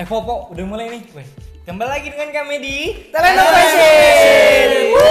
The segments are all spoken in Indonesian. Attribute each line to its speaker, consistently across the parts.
Speaker 1: Popo, udah mulai nih. Weh, kembali lagi dengan kami di Talent Fashion.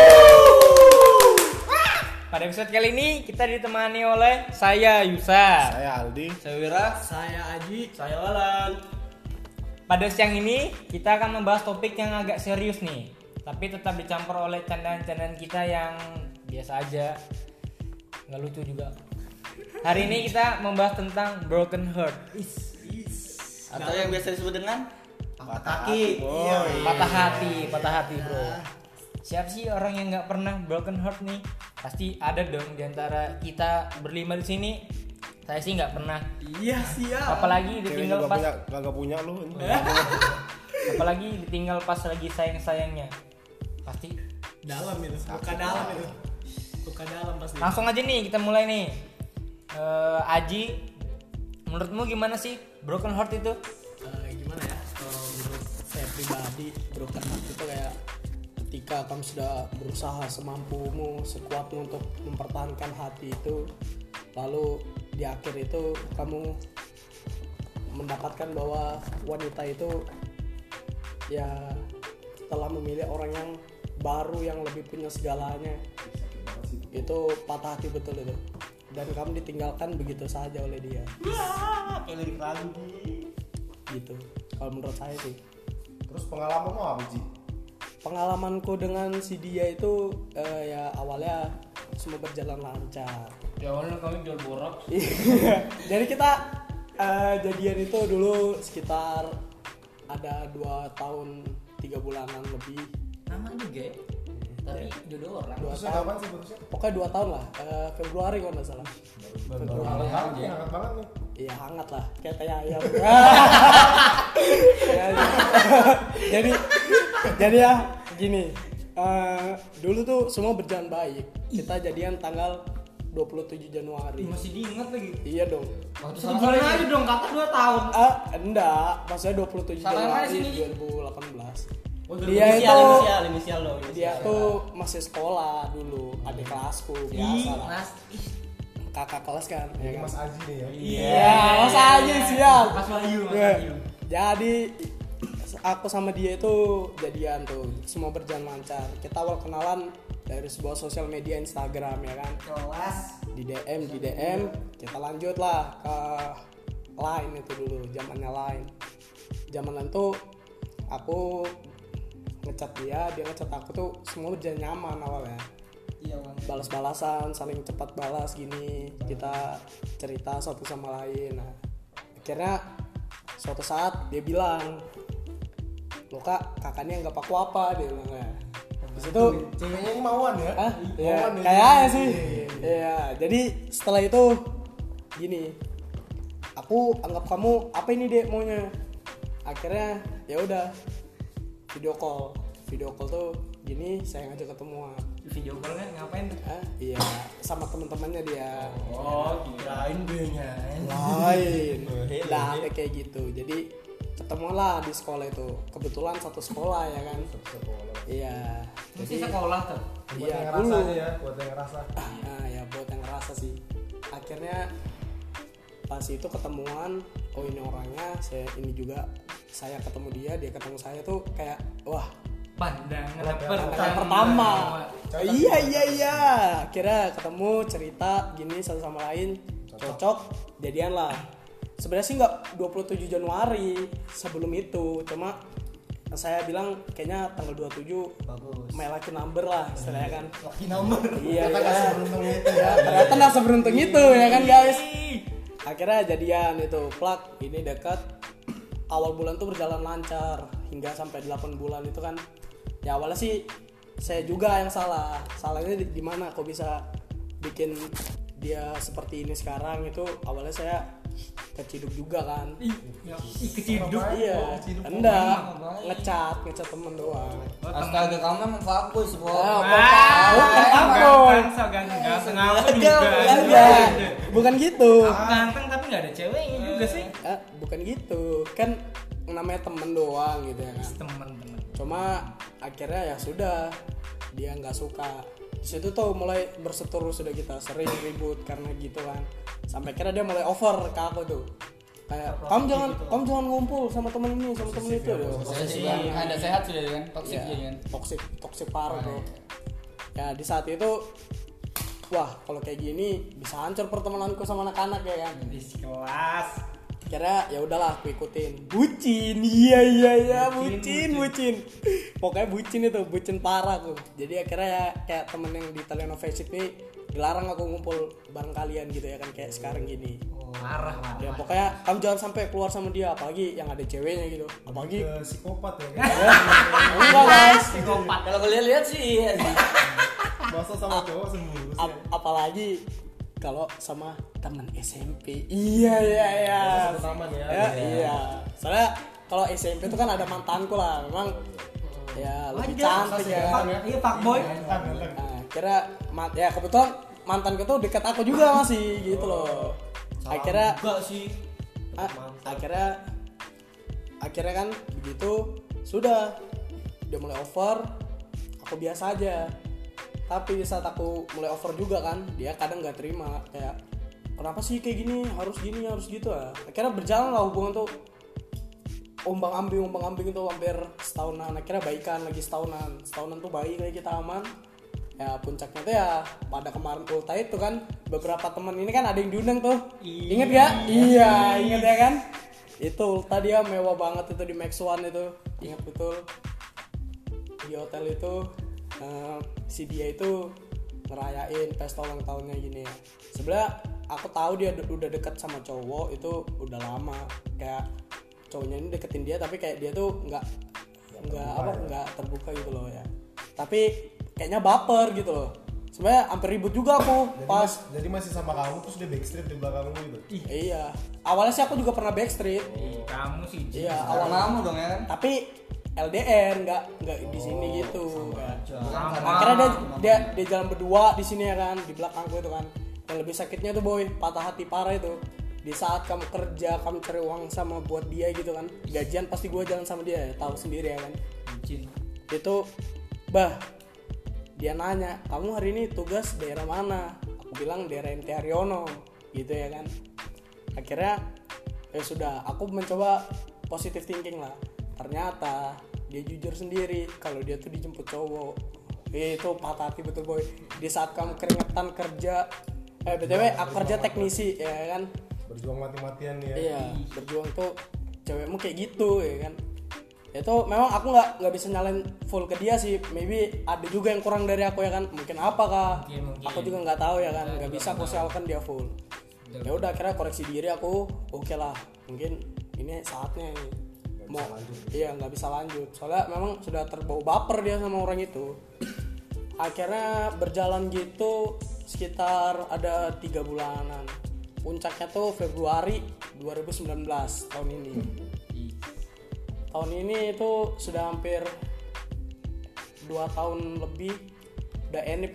Speaker 1: Pada episode kali ini kita ditemani oleh saya Yusa,
Speaker 2: saya Aldi,
Speaker 3: saya Wira,
Speaker 4: saya Aji,
Speaker 3: saya Walan.
Speaker 1: Pada siang ini kita akan membahas topik yang agak serius nih, tapi tetap dicampur oleh candaan-candaan kita yang biasa aja, nggak lucu juga. Hari ini kita membahas tentang broken heart.
Speaker 3: Atau yang biasa disebut dengan
Speaker 2: patah
Speaker 3: kaki.
Speaker 1: Patah hati bro. Siapa sih orang yang nggak pernah broken heart nih? Pasti ada dong di antara kita berlima di sini. Saya sih nggak pernah.
Speaker 4: Iya siap.
Speaker 1: Apalagi ditinggal pas.
Speaker 2: Gak punya lu.
Speaker 1: Apalagi ditinggal pas lagi sayang-sayangnya. Pasti.
Speaker 4: Dalam itu, luka dalam itu. Luka dalam pasti.
Speaker 1: Langsung aja nih kita mulai nih. Aji, menurutmu gimana sih broken heart itu?
Speaker 4: Gimana ya? Kalau menurut saya pribadi, broken heart itu kayak ketika kamu sudah berusaha semampumu, sekuatmu untuk mempertahankan hati itu, lalu di akhir itu kamu mendapatkan bahwa wanita itu ya telah memilih orang yang baru yang lebih punya segalanya. Itu patah hati betul itu. Dan kamu ditinggalkan begitu saja oleh dia.
Speaker 3: Kayak lirik lagu
Speaker 4: Gitu. Kalau menurut saya sih.
Speaker 2: Terus pengalamanmu apa Ji?
Speaker 4: Pengalamanku dengan si dia itu ya awalnya semua berjalan lancar.
Speaker 1: Ya awalnya kami jual borak.
Speaker 4: Jadi kita jadian itu dulu sekitar ada 2 tahun 3 bulanan lebih.
Speaker 1: Nama juga ya? Tapi jodoh orang.
Speaker 4: 2
Speaker 2: Terusnya
Speaker 4: tahun.
Speaker 2: kapan sih terusnya?
Speaker 4: Pokoknya 2 tahun lah. Februari kalau nggak salah.
Speaker 2: Hangat banget nih.
Speaker 4: Iya hangat lah, kayak ayam. jadi ya gini. Dulu tuh semua berjalan baik. Kita jadian tanggal 27 Januari.
Speaker 1: Masih diingat lagi.
Speaker 4: Iya dong.
Speaker 1: Waktu sebulan aja dong, kata 2 tahun.
Speaker 4: Enggak, maksudnya 27
Speaker 1: Salah mana
Speaker 4: Januari
Speaker 1: sini?
Speaker 4: 2018.
Speaker 3: Oh,
Speaker 4: Dia itu
Speaker 3: inisial dong.
Speaker 4: dia tuh masih sekolah dulu, adik kelasku biasa lah.
Speaker 1: Mas,
Speaker 4: Kakak kelas kan, ya
Speaker 2: Ini
Speaker 4: kan?
Speaker 2: Mas Aji nih ya.
Speaker 4: Iya, Mas Aji siap.
Speaker 1: Mas Wahyu.
Speaker 4: Jadi aku sama dia itu jadian tuh, semua berjalan lancar. Kita awal kenalan dari sebuah sosial media Instagram ya kan.
Speaker 1: Kelas.
Speaker 4: Di DM, kita lanjut lah ke Line itu dulu, zamannya Line. Zaman itu aku ngechat dia ngechat aku tuh semua berjalan nyaman awalnya.
Speaker 1: Iya, Bang.
Speaker 4: Balas-balasan, saling cepat balas gini, kita cerita satu sama lain. Nah, akhirnya suatu saat dia bilang, "Lo Kak, kakaknya nggak paku apa?" Dia bilang. Nah, di situ
Speaker 2: Ceweknya ini mauan ya?
Speaker 4: ya,
Speaker 2: Mauan ya?
Speaker 4: kayaknya sih. Iya, jadi setelah itu gini, aku anggap kamu apa ini Dek maunya. Akhirnya ya udah video call tuh gini, saya ngajak ketemuan.
Speaker 1: Video call kan ngapain tuh?
Speaker 4: Iya, sama teman-temannya dia.
Speaker 3: Oh, kirain B-nya.
Speaker 4: Lain. Nah, kayak gitu. Jadi ketemu lah di sekolah itu. Kebetulan satu sekolah ya kan. Iya.
Speaker 1: Masih sekolah tuh.
Speaker 2: Buat
Speaker 4: Iya,
Speaker 2: yang
Speaker 4: dulu.
Speaker 2: ngerasa aja ya, buat yang ngerasa.
Speaker 4: Nah, ya buat yang ngerasa sih. Akhirnya pas itu ketemuan, oh ini orangnya, saya ketemu dia ketemu saya tuh kayak wah,
Speaker 1: Pandangan
Speaker 4: pertama. Iya. Akhirnya ketemu, cerita gini satu sama lain, cocok, jadian lah. Sebenarnya sih nggak 27 Januari, sebelum itu. Cuma saya bilang kayaknya tanggal 27
Speaker 3: Bagus.
Speaker 4: my lucky number lah istilahnya kan.
Speaker 3: Lucky number.
Speaker 4: Iya,
Speaker 2: Ternyata nggak seberuntung itu ya.
Speaker 4: ternyata nggak seberuntung itu ya kan guys. Akhirnya jadian itu, plak, ini dekat. Awal bulan tuh berjalan lancar hingga sampai 8 bulan itu kan. Ya awalnya sih saya juga yang salah. Salahnya di mana kok bisa bikin dia seperti ini sekarang. Itu awalnya saya keciduk juga kan.
Speaker 1: Keciduk.
Speaker 4: Iya, enggak, ngecat temen doang.
Speaker 3: Astaga, kamu memang fuckboy sih, Bo.
Speaker 4: Bukan gitu.
Speaker 1: Ganteng tapi nggak ada ceweknya juga sih.
Speaker 4: Bukan gitu. Kan namanya temen doang gitu ya kan.
Speaker 1: Temen-temen.
Speaker 4: Cuma akhirnya ya sudah, dia nggak suka. Di situ tuh mulai berseteru, sudah kita sering ribut karena gitu kan. Sampai akhirnya dia mulai over ke aku tuh. kayak kamu jangan ngumpul sama temen ini sama temen itu ya.
Speaker 3: Posesif kan. Ada sehat sudah kan. Toksik
Speaker 4: Ya,
Speaker 3: jadi kan.
Speaker 4: toxic parah bro. Ya di saat itu wah kalau kayak gini bisa hancur pertemananku sama anak-anak ya kan.
Speaker 1: Di kelas.
Speaker 4: Kira ya udahlah aku ikutin. Bucin. Iya bucin. Pokoknya bucin parah aku. Jadi akhirnya ya kayak temen yang di Telenovation ini dilarang aku ngumpul bareng kalian gitu ya kan kayak sekarang gini.
Speaker 1: Marah.
Speaker 4: Ya pokoknya kamu jangan sampai keluar sama dia apalagi yang ada ceweknya gitu. Apalagi
Speaker 2: Ke psikopat ya kan.
Speaker 4: enggak guys.
Speaker 1: Psikopat.
Speaker 3: Kalau kalian lihat sih iya sih.
Speaker 2: Masa sama cowok sembunyi sih.
Speaker 4: Apalagi kalau sama teman SMP. Iya.
Speaker 2: Satu taman ya.
Speaker 4: Iya. Soalnya kalau SMP itu kan ada mantanku lah. Memang ya lebih cantik ya.
Speaker 1: Iya fuckboy.
Speaker 4: Nah, kira ya kebetulan mantanku tuh dekat aku juga masih gitu loh. Akhirnya
Speaker 3: Enggak sih.
Speaker 4: akhirnya kan begitu sudah dia mulai over, aku biasa aja. Tapi di saat aku mulai over juga kan, dia kadang nggak terima kayak kenapa sih kayak gini harus gitu ya. Akhirnya berjalan lah hubungan tuh ombang ambing itu hampir setahunan. Akhirnya baikan lagi setahunan tuh baik lagi kita aman. Ya puncaknya tuh ya pada kemarin ulta itu kan beberapa teman ini kan ada yang diundang tuh. Ingat gak? Iya ingat ya kan. Itu ulta dia mewah banget itu di Max One itu. Ingat betul. Di hotel itu si dia itu ngerayain pesta ulang tahunnya gini ya. Sebenarnya aku tahu dia udah dekat sama cowok itu udah lama. Kayak cowoknya ini deketin dia tapi kayak dia tuh nggak terbuka gitu loh ya. Tapi kayaknya baper gitu loh. Sebenarnya hampir ribut juga aku
Speaker 2: Jadi masih sama kamu terus dia backstreet di belakangmu gitu.
Speaker 4: Iya. Awalnya sih aku juga pernah backstreet.
Speaker 1: Kamu sih.
Speaker 4: Iya,
Speaker 3: Awal kamu dong ya kan.
Speaker 4: Tapi LDR nggak di sini gitu.
Speaker 1: Sama.
Speaker 4: Akhirnya dia jalan berdua di sini ya kan, di belakangku itu kan. Yang lebih sakitnya tuh boy, patah hati parah itu. Di saat kamu kerja, kamu cari uang sama buat dia gitu kan. Gajian pasti gue jalan sama dia, tahu sendiri ya kan. Itu dia nanya, kamu hari ini tugas daerah mana? Aku bilang daerah MT Haryono gitu ya kan. Akhirnya ya sudah, aku mencoba positive thinking lah. Ternyata dia jujur sendiri kalau dia tuh dijemput cowok. Itu patah hati betul boy. Di saat kamu keringetan kerja, BTW aku kerja teknisi ya kan.
Speaker 2: Berjuang mati-matian ya.
Speaker 4: Iya, berjuang tuh cewekmu kayak gitu ya kan. Itu memang aku nggak bisa nyalain full ke dia sih, maybe ada juga yang kurang dari aku ya kan, mungkin apakah
Speaker 1: Mungkin.
Speaker 4: aku juga nggak tahu ya kan, nggak bisa aku salahkan dia full. Ya udah akhirnya koreksi diri aku, oke lah mungkin ini saatnya ini iya nggak bisa lanjut soalnya memang sudah terbawa baper dia sama orang itu. Akhirnya berjalan gitu sekitar ada 3 bulanan, puncaknya tuh Februari 2019 tahun ini. Tahun ini itu sudah hampir 2 tahun lebih udah enip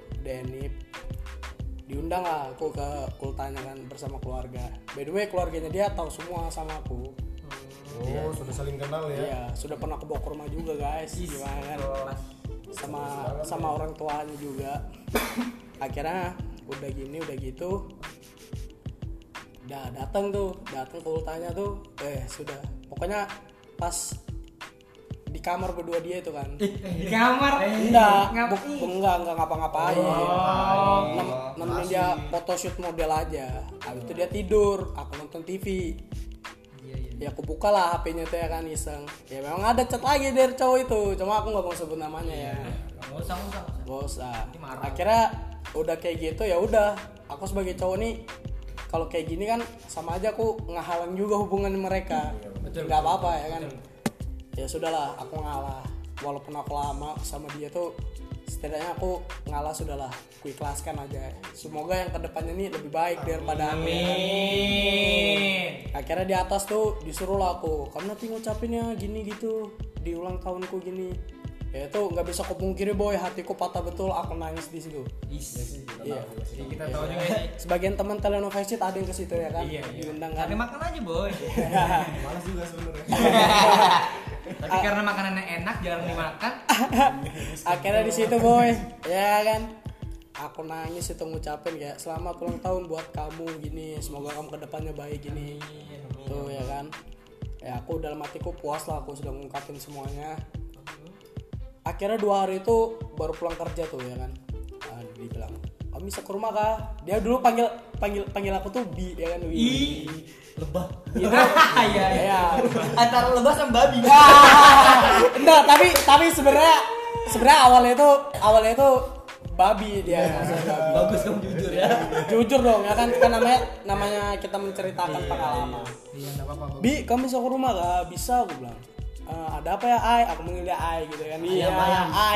Speaker 4: diundang lah aku ke ultanya kan bersama keluarga. By the way keluarganya dia tahu semua sama aku.
Speaker 2: Sudah saling kenal ya.
Speaker 4: Iya sudah pernah aku bawa ke rumah juga guys, gimana kan sama orang tuanya juga. Akhirnya udah gitu udah datang ke ultanya tuh sudah pokoknya pas di kamar berdua dia itu kan.
Speaker 1: Di kamar.
Speaker 4: Enggak ngapa-ngapain. Nemenin dia photoshoot model aja. Habis itu dia tidur, aku nonton TV. Ya aku buka lah HP-nya tuh ya kan iseng. Ya memang ada chat lagi dari cowok itu, cuma aku nggak mau sebut namanya ya. Gak usah. Akhirnya udah kayak gitu ya udah. Aku sebagai cowok nih kalau kayak gini kan sama aja aku ngehalang juga hubungan mereka. Nggak apa-apa ya kan. Ya sudahlah aku ngalah. Walaupun aku lama sama dia tuh setidaknya aku ngalah sudahlah. Aku ikhlaskan aja. Semoga yang kedepannya ini lebih baik daripada aku.
Speaker 1: Amin.
Speaker 4: Akhirnya di atas tuh disuruh lah aku, kamu nanti ngucapinnya gini gitu di ulang tahunku gini. Ya itu nggak bisa kupungkiri boy, hatiku patah betul, aku nangis di situ. Iya.
Speaker 1: Jadi kita tahu juga sih.
Speaker 4: Sebagian teman Telenovation ada yang ke situ ya kan,
Speaker 1: Iya.
Speaker 4: diundang kan.
Speaker 1: Cari makan aja boy.
Speaker 2: Malas juga sebenarnya.
Speaker 1: Tapi karena makanannya enak jarang dimakan.
Speaker 4: Akhirnya di situ boy, ya kan. aku nangis itu ngucapin kayak selamat ulang tahun buat kamu gini, semoga kamu kedepannya baik gini. Tuh ya kan. Ya aku dalam hatiku puas lah, aku sudah ngungkapin semuanya. Akhirnya 2 hari itu baru pulang kerja tuh ya kan. Dibilang, "Kamu bisa ke rumah kah?" Dia dulu panggil aku tuh Bi ya kan. Bi.
Speaker 3: Lebah.
Speaker 4: Gitu. Iya.
Speaker 3: Antara lebah sama babi.
Speaker 4: Enggak, tapi sebenarnya awalnya itu babi dia.
Speaker 3: Bagus kamu jujur ya.
Speaker 4: Jujur dong ya kan namanya kita menceritakan pengalaman.
Speaker 1: Iya, enggak apa-apa.
Speaker 4: Bi, kamu bisa ke rumah gak? Bisa, aku bilang. Ada apa ya, Ai? Aku manggil dia Ai gitu kan. Iya, Ai.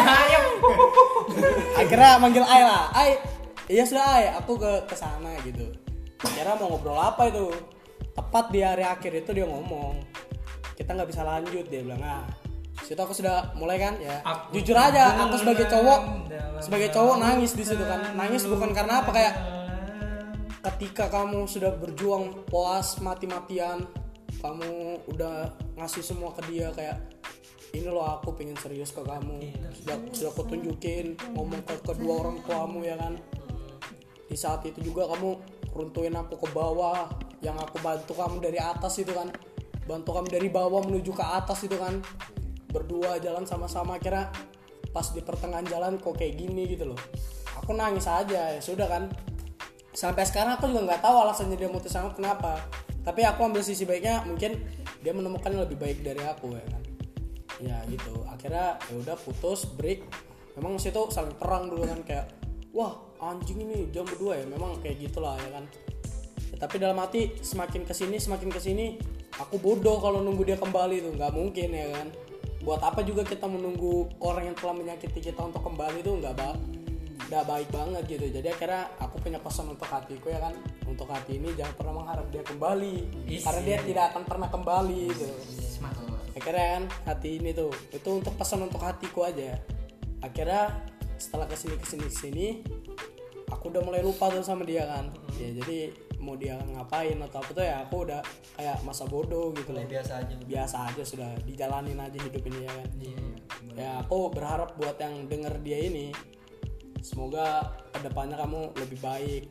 Speaker 4: Akhirnya manggil Ai lah. Ai, iya sudah Ai, aku ke sana gitu. Akhirnya mau ngobrol apa itu? Tepat di hari akhir itu dia ngomong, kita nggak bisa lanjut, dia bilang. Nah, situ aku sudah mulai kan ya. Jujur aja, aku sebagai cowok nangis di situ kan. Nangis bukan karena apa, kayak ketika kamu sudah berjuang puas mati-matian, kamu udah ngasih semua ke dia, kayak ini loh aku pengen serius ke kamu, sudah aku tunjukin, ngomong ke kedua orang tuamu ya kan. Di saat itu juga kamu runtuhin aku ke bawah, yang aku bantu kamu dari atas itu kan, bantu kamu dari bawah menuju ke atas itu kan, berdua jalan sama-sama. Kira pas di pertengahan jalan kok kayak gini gitu loh. Aku nangis aja, ya sudah kan. Sampai sekarang aku juga nggak tahu alasannya dia mutus sama kenapa, tapi aku ambil sisi baiknya, mungkin dia menemukan yang lebih baik dari aku ya kan. Ya gitu, akhirnya ya udah putus, break. Memang situ saling perang dulu kan, kayak wah anjing ini jam berdua ya, memang kayak gitulah ya kan. Ya, tapi dalam hati semakin kesini aku bodoh kalau nunggu dia kembali tuh, nggak mungkin ya kan. Buat apa juga kita menunggu orang yang telah menyakiti kita untuk kembali tuh, nggak baik banget gitu. Jadi akhirnya aku punya pesan untuk hatiku ya kan, untuk hati ini jangan pernah mengharap dia kembali, karena dia tidak akan pernah kembali gitu. Akhirnya kan hati ini tuh, itu untuk pesan untuk hatiku aja. Akhirnya setelah kesini aku udah mulai lupa tuh sama dia kan. Ya jadi mau dia ngapain atau apa tuh ya aku udah kayak masa bodoh gitu loh. Biasa aja sudah dijalanin aja hidup ini ya kan. Ya aku berharap buat yang denger dia ini, semoga kedepannya kamu lebih baik,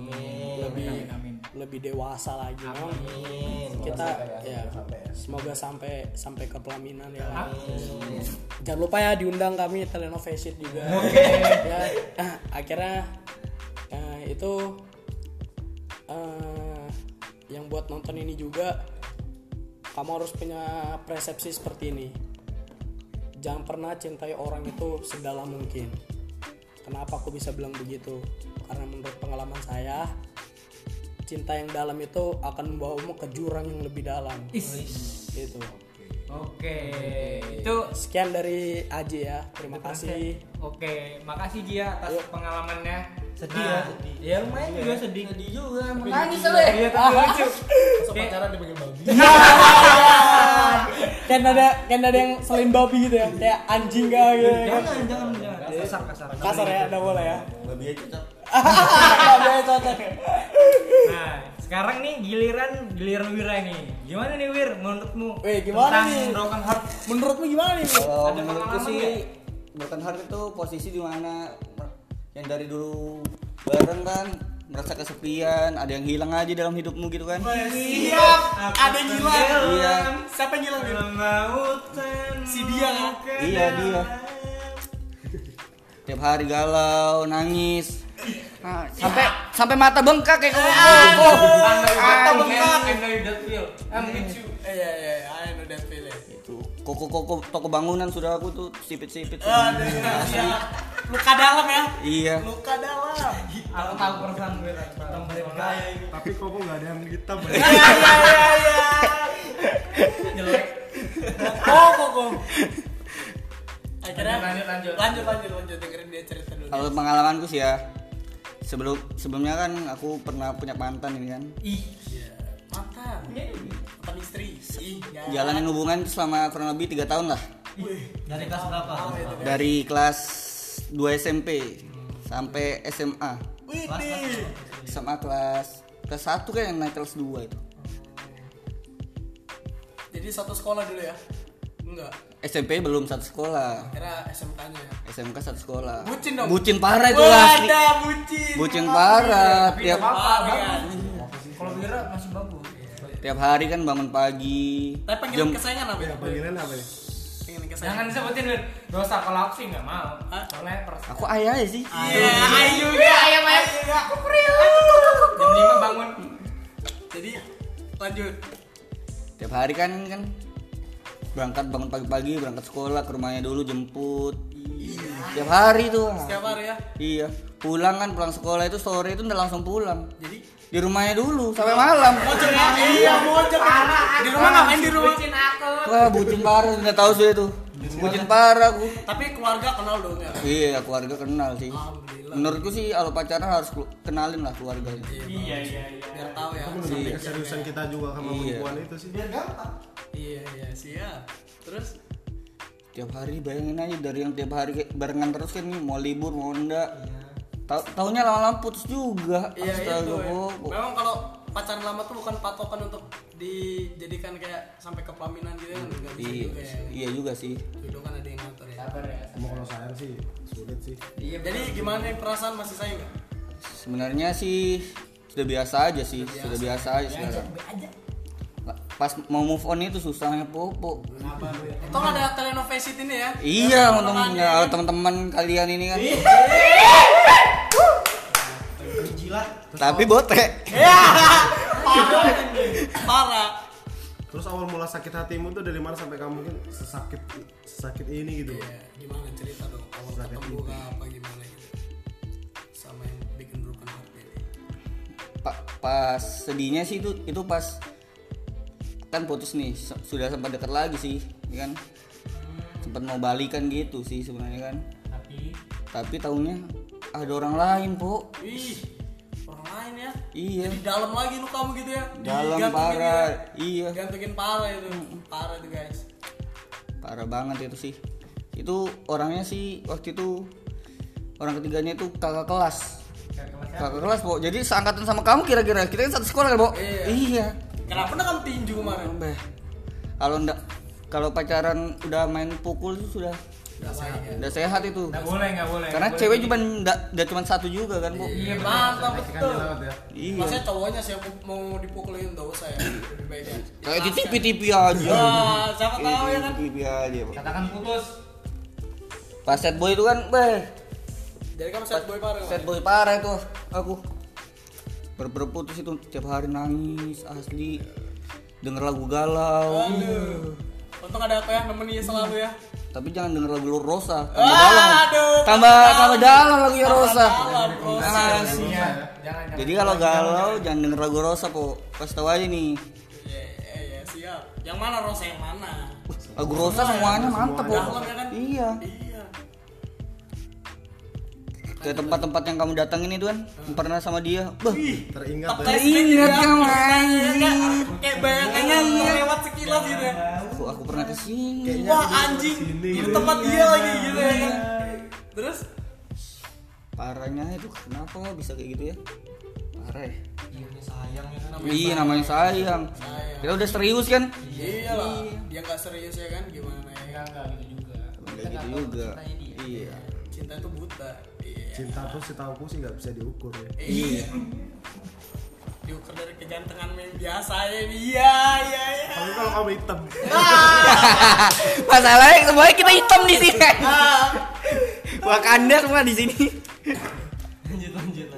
Speaker 4: lebih dewasa lagi. Memang kita ya semoga sampai ke pelaminan ya. Jangan lupa ya diundang kami Telenovation juga. Ya, akhirnya itu yang buat nonton ini juga, kamu harus punya persepsi seperti ini. Jangan pernah cintai orang itu sedalam mungkin. Kenapa aku bisa bilang begitu? Karena menurut pengalaman saya, cinta yang dalam itu akan membawamu ke jurang yang lebih dalam. Gitu.
Speaker 1: Oke. Itu
Speaker 4: sekian dari Aji ya. Terima kasih.
Speaker 1: Oke, makasih Gia atas pengalamannya.
Speaker 3: Sedih ya?
Speaker 1: Ya lumayan juga sedih.
Speaker 3: Sedih juga.
Speaker 1: Nangis lu ya? Iya, tapi lucu.
Speaker 2: Masa pacaran dipanggil babi.
Speaker 4: Kan ada yang selain babi gitu ya, kayak anjing kah gitu.
Speaker 1: Jangan.
Speaker 4: Kasar ya, enggak boleh ya.
Speaker 3: Babi aja cocok.
Speaker 1: Nah, sekarang nih giliran Wira nih. Gimana nih Wir menurutmu?
Speaker 4: Gimana
Speaker 1: tentang
Speaker 4: nih?
Speaker 1: Broken Heart?
Speaker 4: Menurutmu gimana nih?
Speaker 3: Kalau
Speaker 1: Ada
Speaker 3: menurutku
Speaker 1: pengalaman
Speaker 3: sih
Speaker 1: nggak?
Speaker 3: Broken Heart itu posisi di mana yang dari dulu bareng kan, merasa kesepian, ada yang hilang aja dalam hidupmu gitu kan.
Speaker 4: Siap, ada yang hilang.
Speaker 3: Iya.
Speaker 4: Siapa yang hilang? Si dia kan?
Speaker 3: Iya dia. Tiap hari galau, nangis. Nah, sampai mata bengkak kayak
Speaker 1: Mata bengkak. I know that feel. I'm with you.
Speaker 4: Iya, I know that feeling.
Speaker 3: itu. Koko toko bangunan sudah aku tuh sipit-sipit.
Speaker 4: Luka dalam ya?
Speaker 3: Iya.
Speaker 4: Luka dalam.
Speaker 1: Aku tahu perasaan gue. Gaya ini.
Speaker 2: Tapi kok nggak ada yang hitam ya?
Speaker 4: Iya.
Speaker 1: Jelek.
Speaker 4: Kok. Akhirnya lanjut dengerin dia cerita dulu.
Speaker 3: Kalau pengalamanku sih ya, sebelumnya kan aku pernah punya mantan ini kan.
Speaker 4: Mantan istri.
Speaker 3: Jalanin hubungan itu selama kurang lebih 3 tahun lah.
Speaker 1: Dari kelas berapa?
Speaker 3: Dari kelas 2 SMP sampai SMA. SMA kelas 1 kayak naik kelas 2 itu.
Speaker 4: Jadi satu sekolah dulu ya? Enggak.
Speaker 3: SMP belum satu sekolah.
Speaker 4: Kira SMK-nya.
Speaker 3: SMK satu sekolah.
Speaker 4: Bucin dong.
Speaker 3: Bucin parah itu asli.
Speaker 4: Wadah, bucin.
Speaker 3: Bucin parah.
Speaker 1: Tapi
Speaker 3: Tiap
Speaker 1: apa
Speaker 4: Parah,
Speaker 1: bagus. Kalau Wira masih bagus.
Speaker 3: tiap hari kan bangun pagi.
Speaker 4: Tapi panggilan kesayangan apa ya?
Speaker 2: Panggilan apa ya?
Speaker 4: Panggilan
Speaker 1: Jangan
Speaker 4: kesayangan.
Speaker 1: disebutin Wir. Dosa kalau aku sih nggak mau.
Speaker 4: Hah?
Speaker 1: Soalnya perasaan.
Speaker 3: Aku ayah aja sih.
Speaker 4: Iya, ayo juga ayam juga.
Speaker 1: Jam 5 bangun.
Speaker 4: Jadi lanjut.
Speaker 3: Tiap hari kan berangkat bangun pagi-pagi, berangkat sekolah, ke rumahnya dulu jemput. Tiap hari tuh.
Speaker 4: Setiap hari ya.
Speaker 3: Iya. Pulang sekolah itu sore itu udah langsung pulang.
Speaker 4: Jadi
Speaker 3: Di rumahnya dulu sampai malam.
Speaker 4: mojok ya. Iya, mojok. Di rumah ngapain di rumah?
Speaker 1: Bucin aku.
Speaker 3: Wah, bucin parah, nggak tahu sih itu. Bucin parah aku.
Speaker 4: Tapi keluarga kenal dong ya.
Speaker 3: Iya, keluarga kenal sih.
Speaker 4: Alhamdulillah.
Speaker 3: Menurutku sih kalau pacaran harus kenalin lah keluarganya.
Speaker 1: Iya.
Speaker 4: Biar tahu ya.
Speaker 2: Menunjukkan keseriusan kita juga sama
Speaker 3: Iya.
Speaker 2: perempuan itu sih.
Speaker 4: Iya, siap. Terus
Speaker 3: Tiap hari bayangin aja dari yang tiap hari kayak barengan terus kan nih, mau libur mau enggak. Taunya lama-lama putus juga.
Speaker 4: iya itu.
Speaker 3: Astaga,
Speaker 4: Ya.
Speaker 3: Bo.
Speaker 4: Memang kalau pacaran lama tuh bukan patokan untuk dijadikan kayak sampai ke pelaminan gitu kan. Enggak bisa
Speaker 3: Iya,
Speaker 4: juga ya.
Speaker 3: iya juga sih.
Speaker 4: Itu kan ada yang ngatur ya.
Speaker 1: Sabar ya.
Speaker 2: Cuma kalau sayang sih sulit sih.
Speaker 1: Iya.
Speaker 4: Jadi gimana nih perasaan masih sayang nggak?
Speaker 3: Sebenarnya sih sudah biasa aja sih, sudah biasa aja sekarang. Pas mau move on itu susahnya Popo.
Speaker 4: Itu ada telenovela ini ya?
Speaker 3: Iya, untungnya teman-teman kalian ini kan. Tapi botek.
Speaker 4: Parah.
Speaker 2: Terus awal mula sakit hatimu tuh dari mana sampai kamu mungkin sesakit ini gitu?
Speaker 4: Iya, gimana cerita dong? Awal
Speaker 2: Sakit
Speaker 4: ketemu
Speaker 2: itu.
Speaker 4: apa gimana gitu? Sama yang bikin broken heart ini.
Speaker 3: Pas sedihnya sih itu pas kan putus nih, sudah sempat dekat lagi sih, ya kan? Sempat mau balikan gitu sih sebenarnya kan. Tapi taunya ada orang lain, Po.
Speaker 4: Ih, orang lain ya?
Speaker 3: Iya.
Speaker 4: Jadi dalam lagi lu kamu gitu ya?
Speaker 3: Dalam
Speaker 4: Digantungin
Speaker 3: parah.
Speaker 4: ya?
Speaker 3: Iya.
Speaker 4: Gantungin parah itu. Parah itu guys.
Speaker 3: Parah banget itu sih. Itu orangnya sih waktu itu orang ketiganya itu kakak kelas. Kakak kelas, Po. Jadi seangkatan sama kamu kira-kira. Kita kan satu sekolah kan, Po?
Speaker 4: Iya. Kenapa kamu tinju kemarin?
Speaker 3: Beh. Kalau pacaran udah main pukul itu sudah sehat itu.
Speaker 1: Nggak boleh.
Speaker 3: Karena
Speaker 1: Nggak
Speaker 3: cewek
Speaker 1: boleh.
Speaker 3: cuma cuma satu juga kan, Bu.
Speaker 4: Iya, mantap betul.
Speaker 2: Ya.
Speaker 3: Iya.
Speaker 4: Maksudnya cowoknya sih yang mau dipukulin enggak usah ya. Lebih baik ya.
Speaker 3: Kayak di TV aja.
Speaker 4: Wah, siapa tahu ya kan?
Speaker 3: TV aja, Bu.
Speaker 1: Katakan putus.
Speaker 3: Pas set boy itu kan,
Speaker 4: Jadi kamu sad boy parah.
Speaker 3: set boy parah itu aku. Berputus itu tiap hari nangis asli. Denger lagu galau.
Speaker 4: Aduh. Untung ada aku ya nemenin selalu ya.
Speaker 3: Tapi jangan denger lagu Rosa.
Speaker 4: Aduh.
Speaker 3: Tambah dalam lagunya Rosa.
Speaker 4: Dalam, Rosa.
Speaker 3: Asli.
Speaker 1: Iya. Jangan.
Speaker 3: Jadi kalau galau jangan denger lagu Rosa, Po. Kasih tahu aja nih.
Speaker 4: Iya, siap. Yang mana Rosa yang mana?
Speaker 3: Lagu Rosa semuanya mantep, Po.
Speaker 4: Dalam ya kan?
Speaker 3: Iya.
Speaker 4: Iya.
Speaker 3: Ke tempat-tempat yang kamu datangin itu kan, pernah sama dia. Bah,
Speaker 2: Teringat
Speaker 4: Top
Speaker 2: ya.
Speaker 4: flashback
Speaker 3: Ingat
Speaker 4: ya.
Speaker 3: kamu, anjing.
Speaker 4: Kayak bayangannya lewat sekilas gitu ya.
Speaker 3: aku pernah kesini.
Speaker 4: Wah anjing, itu tempat dia lagi gitu ya kan. Terus
Speaker 3: Parahnya itu kenapa bisa kayak gitu ya? Parah ya.
Speaker 1: Sayang ya kan.
Speaker 3: Iya namanya sayang. Kita udah serius kan?
Speaker 4: Iya lah, dia nggak serius ya kan, gimana ya?
Speaker 1: Enggak gitu juga.
Speaker 3: Kayak gitu juga. Iya.
Speaker 4: Cinta itu buta. Iya.
Speaker 2: Cinta tuh setahuku sih nggak bisa diukur ya.
Speaker 3: Iya.
Speaker 4: Diukur dari kegantengan yang biasa ya. Iya.
Speaker 2: Tapi kalau kamu hitam,
Speaker 3: Masalahnya semuanya kita hitam di sini. Wakanda semua di sini.
Speaker 1: Lanjut.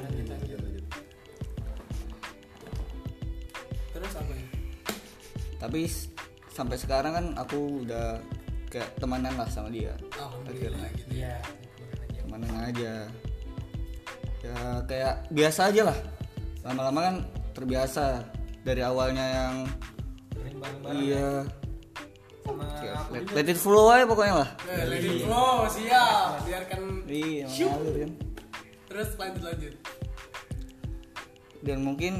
Speaker 4: Terus apa ya?
Speaker 3: Tapi sampai sekarang kan aku udah kayak temanan lah sama dia.
Speaker 4: Alhamdulillah gitu.
Speaker 1: Iya.
Speaker 3: Temanan aja. Ya kayak biasa aja lah. Lama-lama kan terbiasa dari awalnya yang
Speaker 1: Sering bareng-bareng
Speaker 3: iya
Speaker 1: sama aku juga.
Speaker 3: let it flow aja pokoknya lah.
Speaker 4: Let it flow, siap. Biarkan.
Speaker 3: Iya mengalir kan.
Speaker 4: Terus lanjut.
Speaker 3: Dan mungkin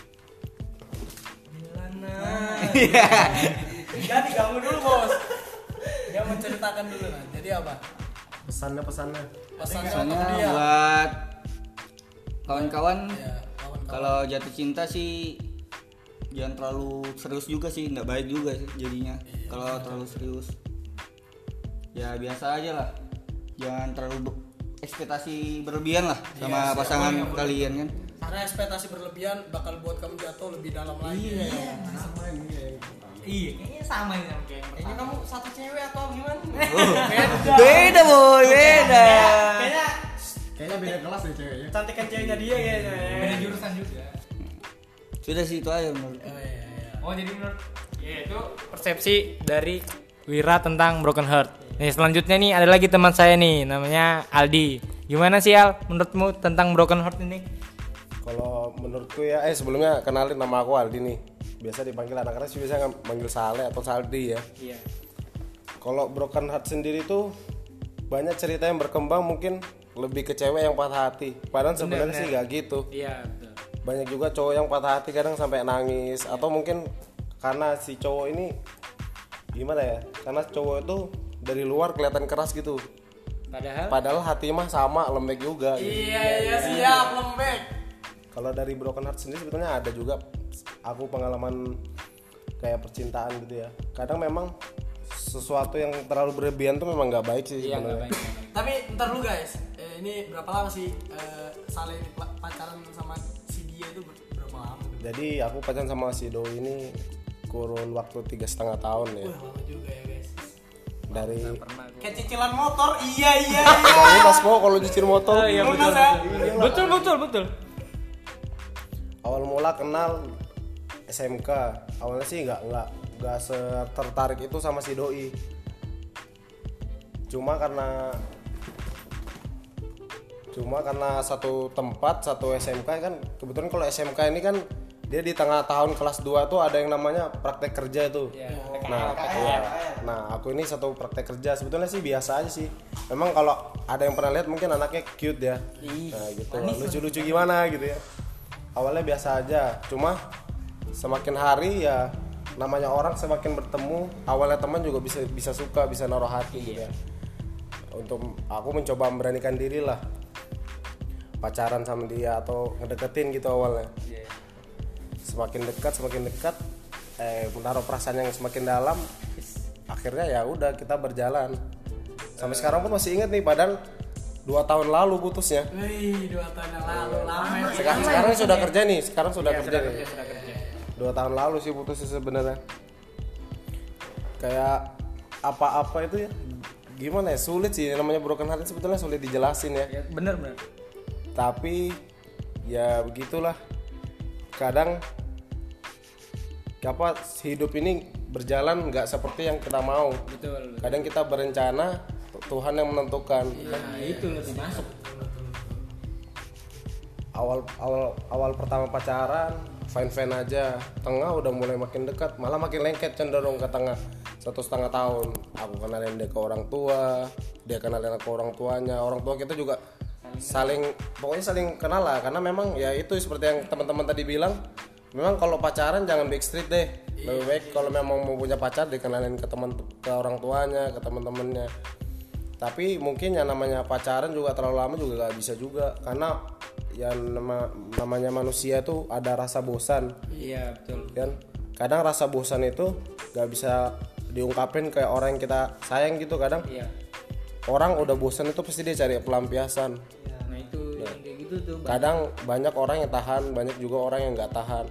Speaker 4: Jadi kamu dulu bos. Dia menceritakan dulu kan. Jadi apa?
Speaker 2: pesannya
Speaker 4: Pesannya
Speaker 3: misalnya
Speaker 4: untuk dia.
Speaker 3: buat kawan-kawan
Speaker 4: Ya, kawan-kawan.
Speaker 3: kalau jatuh cinta sih jangan terlalu serius juga sih, nggak baik juga sih jadinya kalau terlalu serius. ya biasa aja lah, jangan terlalu ekspektasi berlebihan lah sama pasangan kalian kan.
Speaker 4: Karena ekspektasi berlebihan bakal buat kamu jatuh lebih dalam lagi.
Speaker 1: Iya, kayaknya sama nih sama kayak yang
Speaker 4: Kayaknya
Speaker 1: pertama.
Speaker 4: kamu satu cewek atau gimana?
Speaker 3: Beda boy, beda.
Speaker 2: Kayaknya beda kelas deh ceweknya.
Speaker 4: Cantikan ceweknya dia kayaknya.
Speaker 1: Beda jurusan juga.
Speaker 3: Sudah sih itu aja menurut.
Speaker 1: Oh jadi menurut ya itu persepsi dari Wira tentang broken heart. Nih selanjutnya nih ada lagi teman saya nih namanya Aldi. Gimana sih Al menurutmu tentang broken heart ini?
Speaker 2: Kalau menurutku ya, sebelumnya kenalin nama aku Aldi nih. Biasa dipanggil anak-anak sih biasa manggil Saleh atau Saldi ya.
Speaker 1: Iya.
Speaker 2: Kalau broken heart sendiri tuh banyak cerita yang berkembang, mungkin lebih ke cewek yang patah hati. Padahal sebenarnya sih gak gitu.
Speaker 1: Iya betul.
Speaker 2: Banyak juga cowok yang patah hati kadang sampai nangis, atau mungkin karena si cowok ini gimana ya? Karena cowok itu dari luar kelihatan keras gitu. Padahal hati mah sama, lembek juga.
Speaker 4: Iya siap lembek.
Speaker 2: Kalau dari broken heart sendiri sebetulnya ada juga aku pengalaman kayak percintaan gitu ya. Kadang memang sesuatu yang terlalu berlebihan tuh memang nggak baik sih
Speaker 1: Iya nggak
Speaker 2: sebenarnya.
Speaker 1: baik.
Speaker 4: Tapi ntar lu guys, ini berapa lama sih Saleh ini pacaran sama si dia itu berapa lama?
Speaker 2: Jadi aku pacaran sama si Doi ini kurun waktu 3,5 tahun ya.
Speaker 4: Wah lama juga ya guys.
Speaker 2: Dari
Speaker 4: Kayak cicilan motor, iya.
Speaker 2: lunas kok kalau nyicil motor.
Speaker 1: Iya
Speaker 4: Lunas ya.
Speaker 1: betul.
Speaker 2: Awal mula kenal SMK, awalnya sih nggak tertarik itu sama si Doi. Cuma karena satu tempat, satu SMK kan, kebetulan kalau SMK ini kan dia di tengah tahun kelas 2 tuh ada yang namanya praktek kerja tuh. Nah, aku ini satu praktek kerja, sebetulnya sih biasa aja sih. Memang kalau ada yang pernah lihat mungkin anaknya cute ya. Nah, gitu. Lucu-lucu gimana gitu ya. Awalnya biasa aja, cuma semakin hari ya namanya orang semakin bertemu, awalnya teman juga bisa suka, bisa naruh hati gitu ya. Untuk aku mencoba memberanikan diri lah pacaran sama dia atau ngedeketin gitu awalnya. Semakin dekat menaruh perasaan yang semakin dalam, akhirnya ya udah kita berjalan sampai sekarang pun masih ingat nih, padahal 2 tahun lalu putusnya.
Speaker 4: Wih, 2 tahun yang lalu lama.
Speaker 2: Sekarang sudah kerja nih, sudah kerja nih. 2 tahun lalu sih putusnya sebenarnya. Kayak apa-apa itu ya, gimana ya, sulit sih namanya broken heart, sebetulnya sulit dijelasin ya.
Speaker 1: Bener.
Speaker 2: Tapi ya begitulah, kadang hidup ini berjalan nggak seperti yang kita mau.
Speaker 1: Betul.
Speaker 2: Kadang kita berencana, Tuhan yang menentukan.
Speaker 1: Nah itu lebih masuk.
Speaker 2: Awal pertama pacaran fine aja, tengah udah mulai makin dekat, malah makin lengket cenderung ke tengah. 1,5 tahun aku kenalin dia ke orang tua, dia kenalin aku ke orang tuanya, orang tua kita juga saling kenal lah, karena memang ya itu seperti yang teman-teman tadi bilang, memang kalau pacaran jangan backstreet deh, lebih baik kalau memang mau punya pacar dikenalin ke orang tuanya, ke teman-temannya. Tapi mungkin yang namanya pacaran juga terlalu lama juga gak bisa juga, karena yang namanya manusia tuh ada rasa bosan.
Speaker 1: Iya betul.
Speaker 2: Kan kadang rasa bosan itu gak bisa diungkapin kayak orang yang kita sayang gitu. Kadang orang udah bosan itu pasti dia cari pelampiasan.
Speaker 1: Nah itu yang kayak gitu tuh.
Speaker 2: Kadang banyak orang yang tahan, banyak juga orang yang nggak tahan.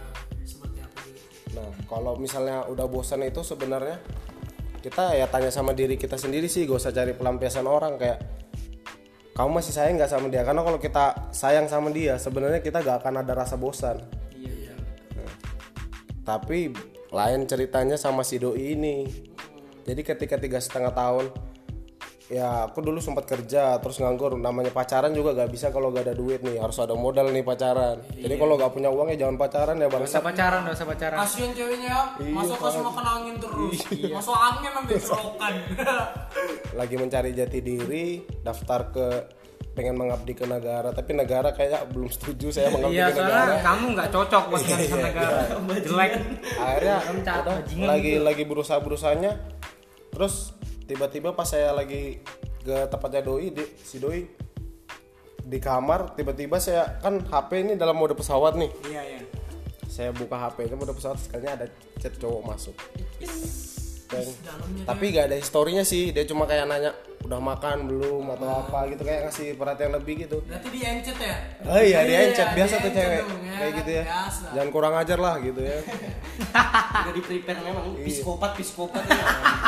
Speaker 2: Nah kalau misalnya udah bosan itu sebenarnya kita ya tanya sama diri kita sendiri sih, gak usah cari pelampiasan orang kayak kamu masih sayang nggak sama dia, karena kalau kita sayang sama dia sebenarnya kita gak akan ada rasa bosan. Nah, tapi lain ceritanya sama si Doi ini. Jadi ketika 3,5 tahun ya aku dulu sempat kerja terus nganggur, namanya pacaran juga gak bisa kalau gak ada duit nih, harus ada modal nih pacaran. Jadi kalau gak punya uang ya jangan pacaran ya bang.
Speaker 1: Gak usah pacaran.
Speaker 4: Kasian ceweknya, masuk kasih makan angin terus. Masuk angin nanti serokan.
Speaker 2: Lagi mencari jati diri, daftar ke pengen mengabdi ke negara, tapi negara kayak belum setuju saya mengabdi
Speaker 1: Iya
Speaker 2: ke negara.
Speaker 1: soalnya kamu nggak cocok buat ngabdi negara. Jelek.
Speaker 2: Akhirnya
Speaker 1: Udah,
Speaker 2: lagi berusaha-berusahanya, terus tiba-tiba pas saya lagi ke tempatnya si Doi di kamar, tiba-tiba saya kan HP ini dalam mode pesawat nih.
Speaker 1: Iya.
Speaker 2: Saya buka HP-nya mode pesawat, sekalinya ada chat cowok masuk. Peng. Tapi gak ada historinya sih, dia cuma kayak nanya udah makan belum atau apa gitu, kayak ngasih perhatian lebih gitu.
Speaker 4: Berarti di encet ya?
Speaker 2: Oh iya, dia encet biasa tuh
Speaker 4: di-encet
Speaker 2: cewek
Speaker 4: dong, ya,
Speaker 2: kayak gitu ya.
Speaker 4: biasa.
Speaker 2: Jangan kurang ajar lah gitu ya.
Speaker 3: Udah di prepare memang psikopat ya.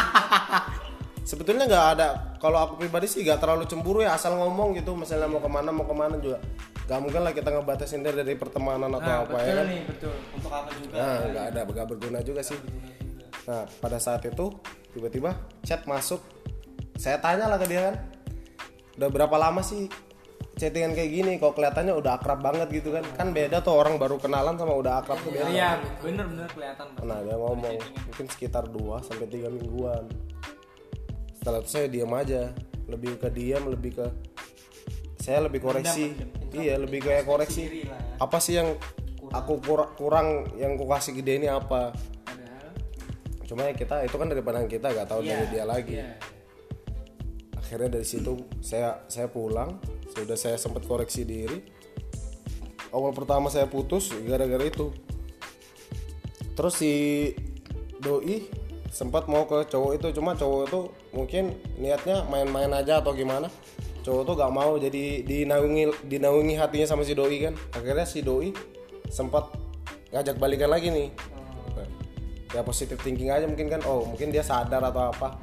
Speaker 2: Sebetulnya nggak ada, kalau aku pribadi sih nggak terlalu cemburu ya, asal ngomong gitu, misalnya mau kemana juga. Gak mungkin lah kita ngebatasin dia dari pertemanan atau apa ya kan.
Speaker 1: Betul.
Speaker 3: Untuk apa juga?
Speaker 2: Nah, nggak berguna juga sih. Nah, pada saat itu tiba-tiba chat masuk. Saya tanya lah ke dia kan, udah berapa lama sih chattingan kayak gini? Kok kelihatannya udah akrab banget gitu kan? Kan beda tuh orang baru kenalan sama udah akrab tuh beda.
Speaker 1: Iya, bener kelihatan.
Speaker 2: Nah, dia ngomong mungkin sekitar 2-3 mingguan. Setelah itu saya diam aja, lebih ke diam, saya lebih koreksi. Iya, lebih kayak koreksi. Apa sih yang aku kurang yang aku kasih ke dia ini apa? Cuma ya kita itu kan dari pandangan kita, gak tahu dari dia lagi. Akhirnya dari situ saya pulang, sudah saya sempat koreksi diri. Awal pertama saya putus gara-gara itu. Terus si doi sempat mau ke cowok itu, cuma cowok itu mungkin niatnya main-main aja atau gimana. Cowok tuh gak mau, jadi dinaungi hatinya sama si doi kan. Akhirnya si doi sempat ngajak balikan lagi nih. Nah, ya positive thinking aja mungkin kan, oh mungkin dia sadar atau apa.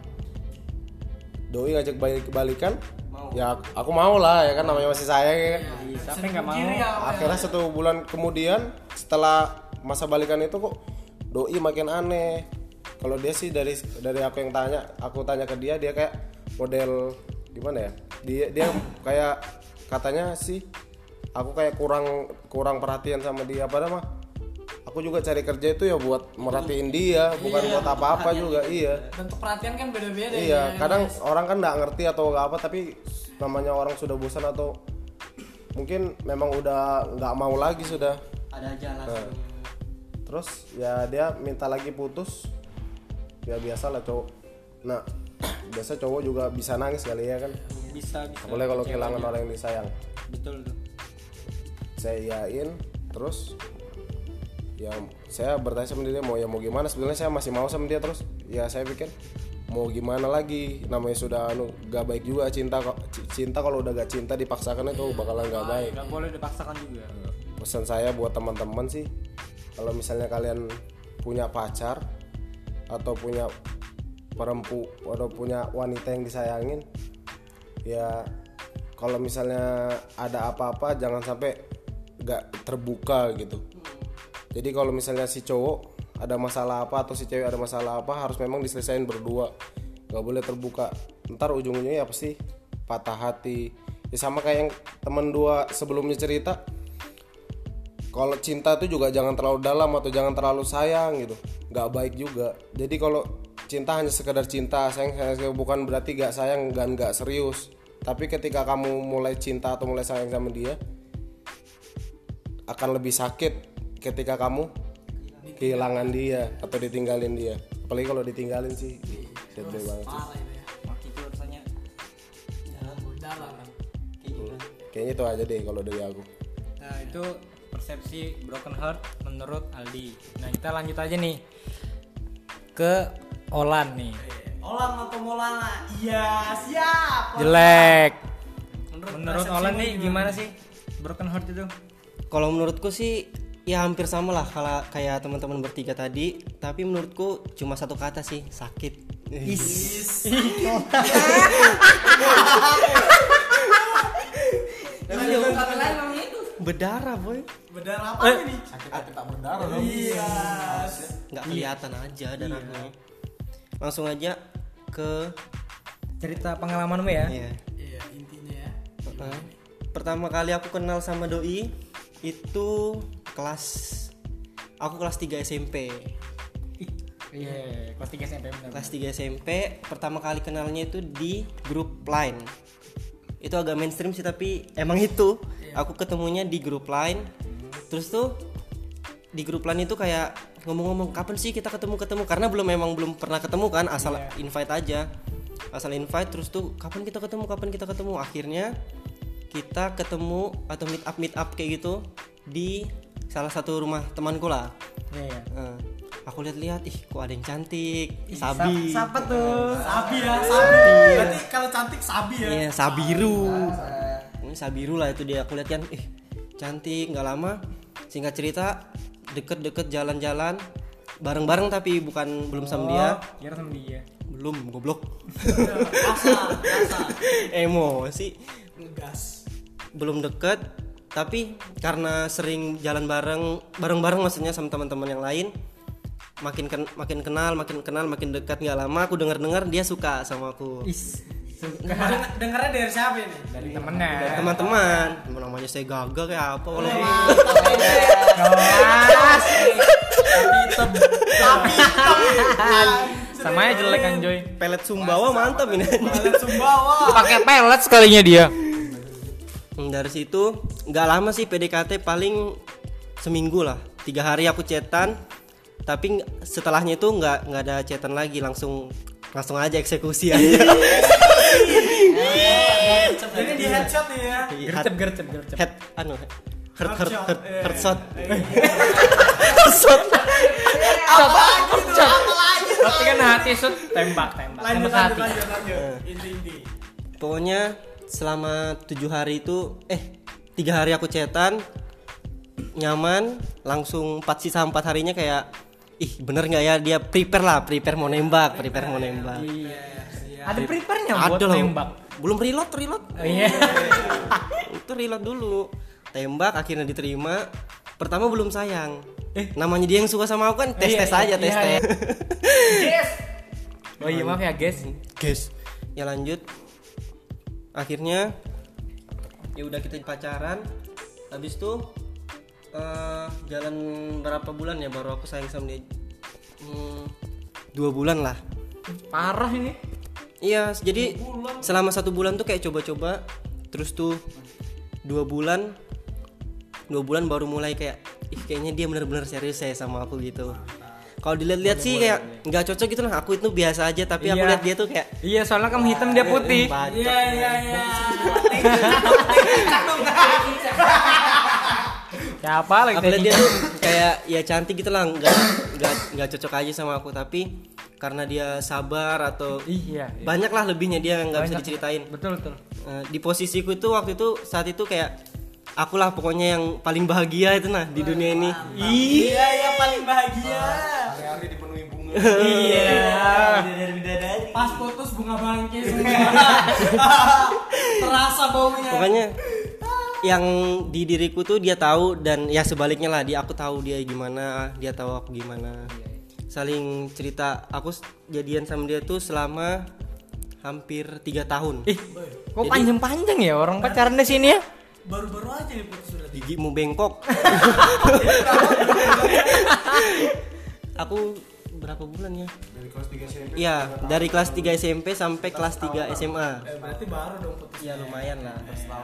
Speaker 2: Doi ngajak balikan, ya aku mau lah ya kan, namanya masih sayang ya kan.
Speaker 1: Siapa yang nggak mau?
Speaker 2: Akhirnya 1 bulan kemudian setelah masa balikan itu kok doi makin aneh. Kalau dia sih dari aku tanya ke dia kayak model gimana ya? Dia kayak katanya sih aku kayak kurang perhatian sama dia, padahal mah aku juga cari kerja itu ya buat merhatiin dia, bukan buat apa-apa juga. Iya.
Speaker 4: Bentuk perhatian kan beda-beda.
Speaker 2: Iya,
Speaker 4: ya,
Speaker 2: kadang
Speaker 4: guys.
Speaker 2: orang kan nggak ngerti atau nggak apa, tapi namanya orang sudah bosan atau mungkin memang udah nggak mau lagi sudah.
Speaker 3: Ada jalan.
Speaker 2: Terus ya dia minta lagi putus. Ya biasa lah cowok. Nah, biasa cowok juga bisa nangis kali ya kan.
Speaker 1: Bisa.
Speaker 2: Boleh kalau kehilangan orang yang disayang.
Speaker 1: Betul tuh.
Speaker 2: Saya iyain, terus ya saya bertanya sama dia mau gimana. Sebenarnya saya masih mau sama dia, terus ya saya pikir mau gimana lagi, namanya sudah gak baik juga cinta kalau udah gak cinta dipaksakan itu bakalan gak baik.
Speaker 1: Gak boleh dipaksakan juga.
Speaker 2: Pesan saya buat teman-teman sih, kalau misalnya kalian punya pacar atau punya perempuan atau punya wanita yang disayangin, ya kalau misalnya ada apa-apa jangan sampai gak terbuka gitu. Jadi kalau misalnya si cowok ada masalah apa atau si cewek ada masalah apa, harus memang diselesain berdua, gak boleh terbuka. Ntar ujung-ujungnya ya pasti patah hati. Ya sama kayak yang temen 2 sebelumnya cerita, kalau cinta itu juga jangan terlalu dalam atau jangan terlalu sayang gitu, gak baik juga. Jadi kalau cinta hanya sekedar cinta, sayang bukan berarti gak sayang dan gak serius. Tapi ketika kamu mulai cinta atau mulai sayang sama dia, akan lebih sakit ketika kamu kehilangan dia atau ditinggalin dia. Apalagi kalau ditinggalin sih sedih banget sih.
Speaker 4: Parah itu ya.
Speaker 3: Itu rasanya
Speaker 4: Dalam.
Speaker 2: Kayaknya itu aja deh kalau dari aku.
Speaker 1: Nah itu persepsi broken heart menurut Aldi. Nah kita lanjut aja nih ke Olan nih.
Speaker 4: Olan atau Molana? Iya, siap.
Speaker 1: Jelek. Menurut Olan nih gimana sih broken heart itu?
Speaker 5: Kalau menurutku sih ya hampir sama lah kalau kayak teman-teman bertiga tadi, tapi menurutku cuma satu kata sih, sakit. Berdarah boy.
Speaker 4: Berdarah apa ini?
Speaker 2: Sakit tak berdarah dong.
Speaker 4: Iya.
Speaker 5: Nggak kelihatan aja darahnya. Langsung aja ke
Speaker 1: Cerita pengalamanmu ya?
Speaker 5: ya.
Speaker 4: Iya, intinya ya.
Speaker 5: Pertama kali aku kenal sama doi itu aku kelas 3 SMP.
Speaker 1: Iya, kelas 3 SMP benar.
Speaker 5: Kelas 3 SMP pertama kali kenalnya itu di grup Line. Itu agak mainstream sih tapi emang itu. Aku ketemunya di grup Line. Terus tuh di grup Line itu kayak ngomong-ngomong kapan sih kita ketemu karena belum pernah ketemu kan, asal invite aja. Asal invite terus tuh kapan kita ketemu. Akhirnya kita ketemu atau meet up kayak gitu di salah satu rumah temanku lah.
Speaker 1: Iya.
Speaker 5: Aku lihat-lihat, ih kok ada yang cantik, Sabi.
Speaker 1: Siapa tuh?
Speaker 4: Sabi ya, Sabi. Berarti kalau cantik Sabi ya.
Speaker 5: Iya, Sabiru. Ini Sabiru lah itu dia. Aku lihat kan, cantik. Nggak lama, singkat cerita, deket-deket jalan-jalan, bareng-bareng tapi belum sama dia.
Speaker 1: Kira sama dia.
Speaker 5: Belum, goblok.
Speaker 4: Asa.
Speaker 5: Emosi.
Speaker 4: Ngegas.
Speaker 5: Belum deket, tapi karena sering jalan bareng-bareng maksudnya sama teman-teman yang lain, makin kenal, makin dekat. Nggak lama aku dengar dia suka sama aku.
Speaker 4: Dengarnya dari siapa ini?
Speaker 1: Dari temennya.
Speaker 5: Dari teman-teman, namanya saya Gaga kayak apa walaupun
Speaker 1: Kelas.
Speaker 4: Tapi
Speaker 1: Samanya jelek anjoy.
Speaker 5: pelet Sumbawa mantap ini.
Speaker 4: Sumbawa.
Speaker 1: Pakai pelet sekalinya dia.
Speaker 5: Dari situ nggak lama sih PDKT, paling seminggu lah, 3 hari aku chatan, tapi setelahnya itu nggak ada chatan lagi, langsung aja eksekusi aja.
Speaker 4: Jadi di headshot nih ya.
Speaker 1: Gercep.
Speaker 5: Headshot.
Speaker 1: Tapi kan hati shoot tembak.
Speaker 4: Lanjut.
Speaker 1: Hati.
Speaker 4: Inti.
Speaker 5: Pokoknya selama 7 hari itu 3 hari aku chatan nyaman, langsung 4 harinya kayak bener nggak ya dia prepare mau nembak.
Speaker 1: Ada prepare-nya buat
Speaker 5: Ada loh.
Speaker 1: nembak.
Speaker 5: Belum reload.
Speaker 1: Oh, iya.
Speaker 5: Itu reload dulu, tembak, akhirnya diterima. Pertama belum sayang, namanya dia yang suka sama aku kan tes aja.
Speaker 1: Guys. Oh iya maaf ya guys.
Speaker 5: Ya lanjut, akhirnya ya udah kita pacaran. Habis itu jalan berapa bulan ya baru aku sayang sama dia. 2 bulan lah.
Speaker 1: Parah ini.
Speaker 5: Iya, jadi selama 1 bulan tuh kayak coba-coba, terus tuh 2 bulan baru mulai kayak kayaknya dia benar-benar serius ya sama aku gitu. Kalau dilihat-lihat sih kayak nggak cocok gitu lah. Aku itu biasa aja, tapi aku
Speaker 1: Iya.
Speaker 5: lihat dia tuh kayak
Speaker 1: Iya, soalnya kamu hitam dia putih.
Speaker 4: Iya.
Speaker 1: Siapa lagi?
Speaker 5: aku lihat dia tuh kayak ya cantik gitu lah, nggak cocok aja sama aku. Tapi karena dia sabar atau
Speaker 1: Iya.
Speaker 5: banyak lah lebihnya dia nggak bisa diceritain.
Speaker 1: Betul.
Speaker 5: Di posisiku itu waktu itu saat itu kayak akulah pokoknya yang paling bahagia itu di dunia ini.
Speaker 4: Iya paling bahagia.
Speaker 2: Hari-hari dipenuhi bunga.
Speaker 1: Iya.
Speaker 4: Pas putus bunga bangkit. Terasa baunya.
Speaker 5: Pokoknya yang di diriku tuh dia tahu, dan ya sebaliknya lah, aku tahu dia gimana, dia tahu aku gimana. Saling cerita. Aku jadian sama dia tuh selama hampir 3 tahun.
Speaker 1: Kok panjang-panjang ya orang pacaran di sini ya?
Speaker 4: Baru-baru aja nih putus sudah.
Speaker 5: Gigimu bengkok. Aku berapa bulan ya?
Speaker 2: Dari kelas 3 SMP.
Speaker 5: Iya, dari kelas 3 SMP sampai kelas 3 SMA.
Speaker 4: Berarti baru dong putus.
Speaker 5: Ya lumayan lah.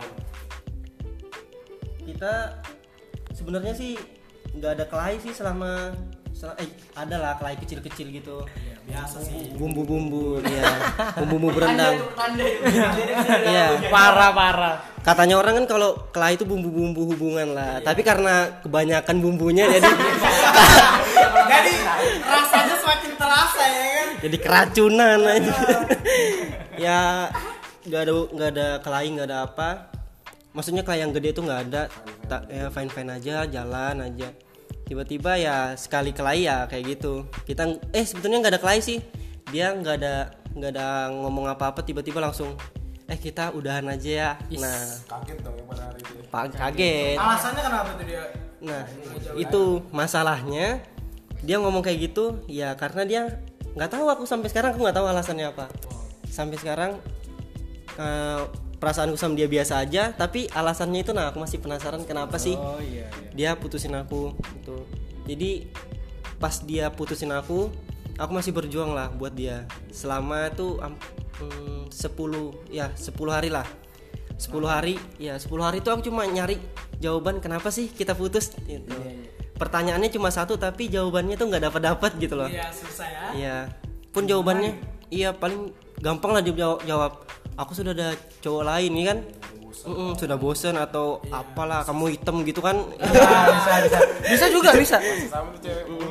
Speaker 5: Kita sebenarnya sih nggak ada kelahi sih selama ada lah kelahi kecil-kecil gitu.
Speaker 4: Biasa sih.
Speaker 5: Bumbu-bumbu ya. Bumbu berendang. Iya.
Speaker 1: Parah.
Speaker 5: Katanya orang kan kalau kelahi itu bumbu-bumbu hubungan lah. Tapi karena kebanyakan bumbunya jadi
Speaker 4: Jadi rasanya semakin terasa ya kan.
Speaker 5: jadi keracunan aja. Ya nggak ada kelahi, nggak ada apa. Maksudnya kelahi yang gede itu nggak ada. Ya fine aja, jalan aja. Tiba-tiba ya sekali kelahi ya kayak gitu. Kita sebetulnya nggak ada kelahi sih. Dia nggak ada ngomong apa-apa, tiba-tiba langsung kita udahan aja ya. Nah,
Speaker 2: Kaget dong ya pada hari itu.
Speaker 5: kaget.
Speaker 4: Alasannya kenapa tuh dia?
Speaker 5: Nah, itu masalahnya. Dia ngomong kayak gitu ya karena dia nggak tahu. Aku sampai sekarang aku nggak tahu alasannya apa. Sampai sekarang perasaanku sama dia biasa aja, tapi alasannya itu aku masih penasaran kenapa sih dia putusin aku gitu. Jadi pas dia putusin aku masih berjuang lah buat dia selama tuh 10 hari lah. 10 hari itu aku cuma nyari jawaban kenapa sih kita putus gitu. Pertanyaannya cuma satu tapi jawabannya tuh nggak dapat gitu loh.
Speaker 4: Iya, susah ya.
Speaker 5: Iya. Pun jawabannya paling gampang lah dia jawab. Aku sudah ada cowok lain nih kan. Sudah bosen atau apalah kamu hitam gitu kan.
Speaker 1: Bisa juga.
Speaker 2: Sama tuh cewek.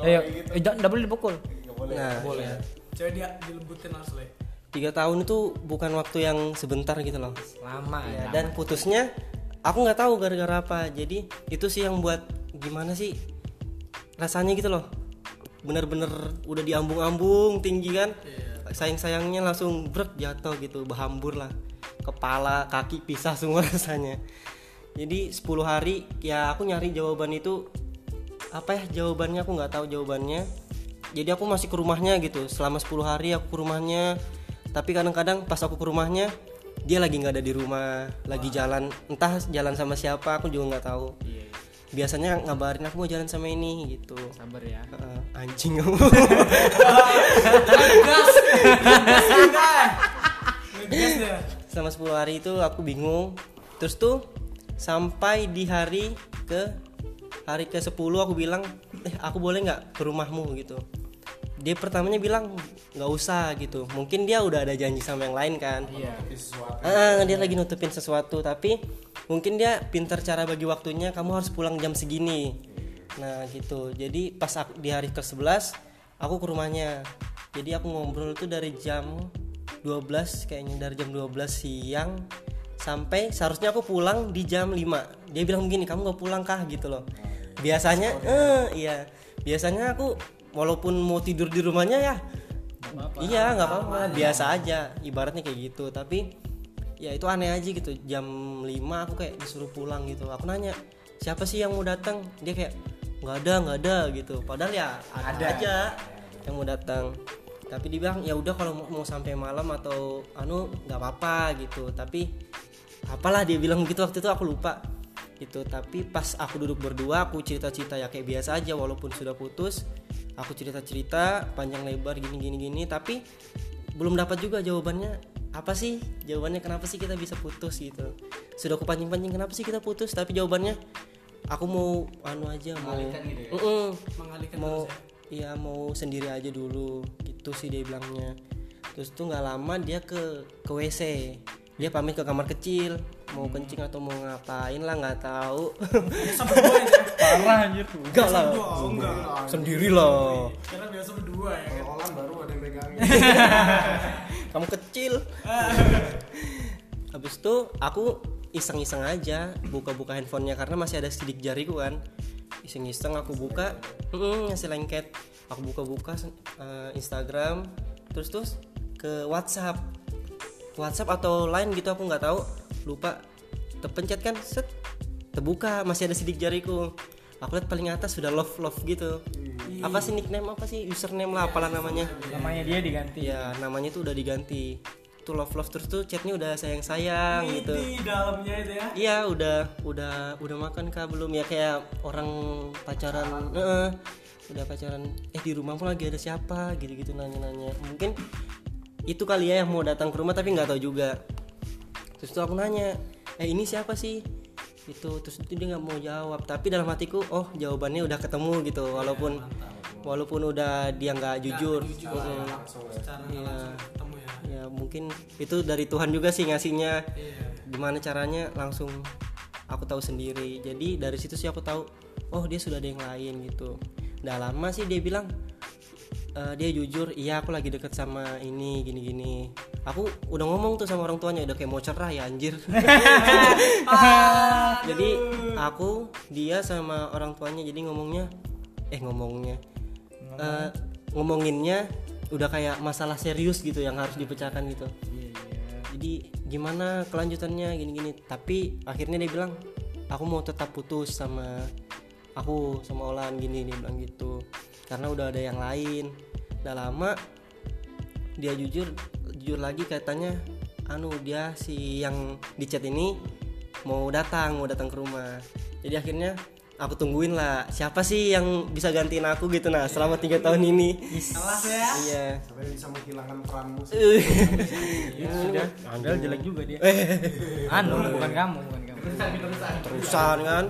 Speaker 1: Ayo, enggak boleh dipukul.
Speaker 5: Nah,
Speaker 4: boleh.
Speaker 5: iya.
Speaker 4: Coba dia dilembutin asli.
Speaker 5: 3 tahun itu bukan waktu yang sebentar gitu loh.
Speaker 1: Lama
Speaker 5: Ya, dan putusnya aku nggak tahu gara-gara apa. Jadi itu sih yang buat gimana sih rasanya gitu loh. Bener-bener udah diambung-ambung tinggi kan. Sayang-sayangnya langsung brek jatuh gitu, berhambur lah. Kepala, kaki pisah semua rasanya. Jadi 10 hari ya aku nyari jawaban itu apa ya jawabannya, aku nggak tahu jawabannya. Jadi aku masih ke rumahnya gitu. Selama 10 hari aku ke rumahnya. Tapi kadang-kadang pas aku ke rumahnya dia lagi nggak ada di rumah, lagi jalan, entah jalan sama siapa aku juga nggak tahu. Biasanya ngabarin aku mau jalan sama ini gitu.
Speaker 1: Sabar ya.
Speaker 5: Anjing kamu.
Speaker 4: Gas deh.
Speaker 5: Selama 10 hari itu aku bingung. Terus tuh sampai di hari ke 10 aku bilang, aku boleh nggak ke rumahmu gitu. Dia pertamanya bilang nggak usah gitu. Mungkin dia udah ada janji sama yang lain kan. Dia lagi nutupin sesuatu, tapi mungkin dia pintar cara bagi waktunya. Kamu harus pulang jam segini. Nah gitu. Jadi pas di hari ke-11 aku ke rumahnya. Jadi aku ngobrol tuh dari jam 12 kayaknya, dari jam 12 siang sampai seharusnya aku pulang di jam 5. Dia bilang begini, kamu nggak pulang kah gitu loh. Biasanya iya, biasanya aku walaupun mau tidur di rumahnya ya iya nggak apa-apa, biasa aja ibaratnya kayak gitu. Tapi ya itu aneh aja gitu, jam 5 aku kayak disuruh pulang gitu. Aku nanya siapa sih yang mau datang, dia kayak nggak ada gitu. Padahal ya ada aja yang mau datang. Tapi dia bilang ya udah kalau mau sampai malam atau nggak apa-apa gitu. Tapi apalah dia bilang gitu waktu itu, aku lupa gitu. Tapi pas aku duduk berdua aku cerita-cerita ya kayak biasa aja, walaupun sudah putus. Aku cerita-cerita panjang lebar gini. Tapi belum dapat juga jawabannya. Apa sih jawabannya, kenapa sih kita bisa putus gitu. Sudah aku pancing-pancing kenapa sih kita putus, tapi jawabannya aku mau aja mau
Speaker 4: Mengalihkan
Speaker 5: mau
Speaker 4: terus
Speaker 5: ya mau sendiri aja dulu gitu sih dia bilangnya. Terus tuh nggak lama dia ke WC, dia pamit ke kamar kecil mau kencing atau mau ngapain lah nggak tahu.
Speaker 4: Biasa berdua ya.
Speaker 1: Parah anjir.
Speaker 5: Enggak lah,
Speaker 4: Enggak.
Speaker 5: sendiri lah.
Speaker 4: Karena biasa berdua ya kan.
Speaker 2: Kolam baru ada yang pegangin.
Speaker 5: Kamu kecil. Habis itu aku iseng-iseng aja buka-buka handphonenya karena masih ada sidik jariku kan. Iseng-iseng aku buka, ngasih lengket. Aku buka-buka Instagram, terus ke WhatsApp atau Line gitu aku nggak tahu, lupa. Terpencet kan, set, terbuka masih ada sidik jariku. Aku lihat paling atas sudah love gitu. Apa sih nickname, apa sih username lah, apalah namanya.
Speaker 1: Namanya dia diganti.
Speaker 5: Ya namanya tuh udah diganti. Tuh love terus tuh chatnya udah sayang gitu.
Speaker 4: Di dalamnya itu ya.
Speaker 5: Iya udah makan kah belum ya, kayak orang pacaran. Udah pacaran. Di rumahmu lagi ada siapa gitu nanya. Mungkin itu kali ya yang mau datang ke rumah tapi nggak tahu juga. Terus tuh aku nanya, ini siapa sih? Itu terus itu dia nggak mau jawab. Tapi dalam hatiku, jawabannya udah ketemu gitu. Walaupun udah dia nggak jujur.
Speaker 4: Secara langsung ketemu ya.
Speaker 5: Ya mungkin itu dari Tuhan juga sih ngasihnya. Gimana caranya langsung aku tahu sendiri. Jadi dari situ sih aku tahu, dia sudah ada yang lain gitu. Udah lama sih dia bilang, dia jujur, iya aku lagi deket sama ini gini. Aku udah ngomong tuh sama orang tuanya, udah kayak mau cerah ya anjir. Jadi dia sama orang tuanya jadi ngomonginnya udah kayak masalah serius gitu yang harus dipecahkan gitu. Jadi gimana kelanjutannya gini. Tapi akhirnya dia bilang aku mau tetap putus sama Olan gini, dia bilang gitu. Karena udah ada yang lain. Udah lama dia jujur lagi katanya dia si yang di chat ini mau datang ke rumah. Jadi akhirnya aku tungguin lah siapa sih yang bisa gantiin aku gitu selama 3 tahun ini.
Speaker 4: Alas ya.
Speaker 5: Iya.
Speaker 2: Sampai bisa menghilangkan peranmu.
Speaker 1: Sudah, Andal jelek juga dia. Bukan kamu.
Speaker 5: Terusan kan.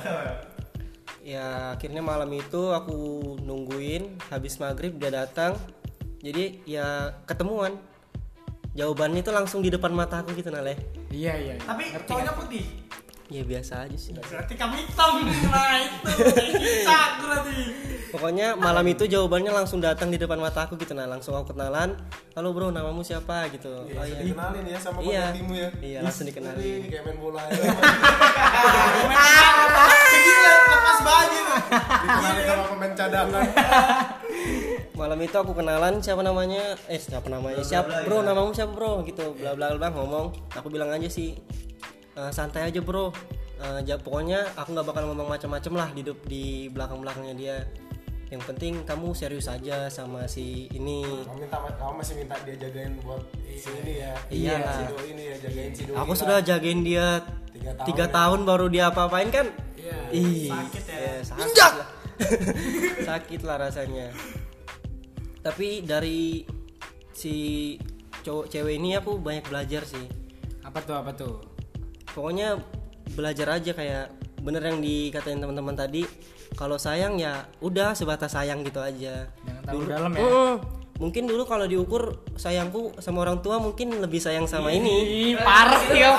Speaker 5: Ya akhirnya malam itu aku nungguin, habis maghrib dia datang. Jadi ya ketemuan. Jawabannya itu langsung di depan mata aku gitu Nale.
Speaker 1: Iya.
Speaker 4: Tapi cowoknya putih.
Speaker 5: Ya biasa aja sih.
Speaker 4: Berarti kamu hitam. Nah itu. Cak berarti.
Speaker 5: Pokoknya malam itu jawabannya langsung datang di depan mata aku gitu. Nah langsung aku kenalan. Halo bro, namamu siapa gitu.
Speaker 2: Oh iya. Dikenalin ya sama
Speaker 5: Iya.
Speaker 2: timu ya.
Speaker 5: Iya langsung dikenalin.
Speaker 2: Ini kayak main bola ya. Gila, lepas baju. Dikenalin sama pemain cadangan.
Speaker 5: Malam itu aku kenalan siapa namanya, siapa bro, namamu siapa bro gitu, bla bla bla ngomong. Aku bilang aja sih santai aja bro. Pokoknya aku nggak bakal ngomong macam-macam lah di belakangnya dia. Yang penting kamu serius aja sama si ini.
Speaker 2: Kamu masih minta dia jagain buat si ini ya.
Speaker 5: Iya.
Speaker 2: Si doi ini ya, jagain si doi.
Speaker 5: Aku sudah jagain dia 3 tahun baru dia apa-apain kan?
Speaker 4: Iya. Sakit ya.
Speaker 5: Sakit lah. Sakit lah rasanya. Tapi dari si cowok cewek ini aku banyak belajar sih.
Speaker 1: Apa tuh?
Speaker 5: Pokoknya belajar aja kayak bener yang dikatain teman-teman tadi. Kalau sayang ya udah sebatas sayang gitu aja.
Speaker 1: Jangan terlalu dalam ya.
Speaker 5: Mungkin dulu kalau diukur sayangku sama orang tua mungkin lebih sayang sama ini.
Speaker 1: Parah.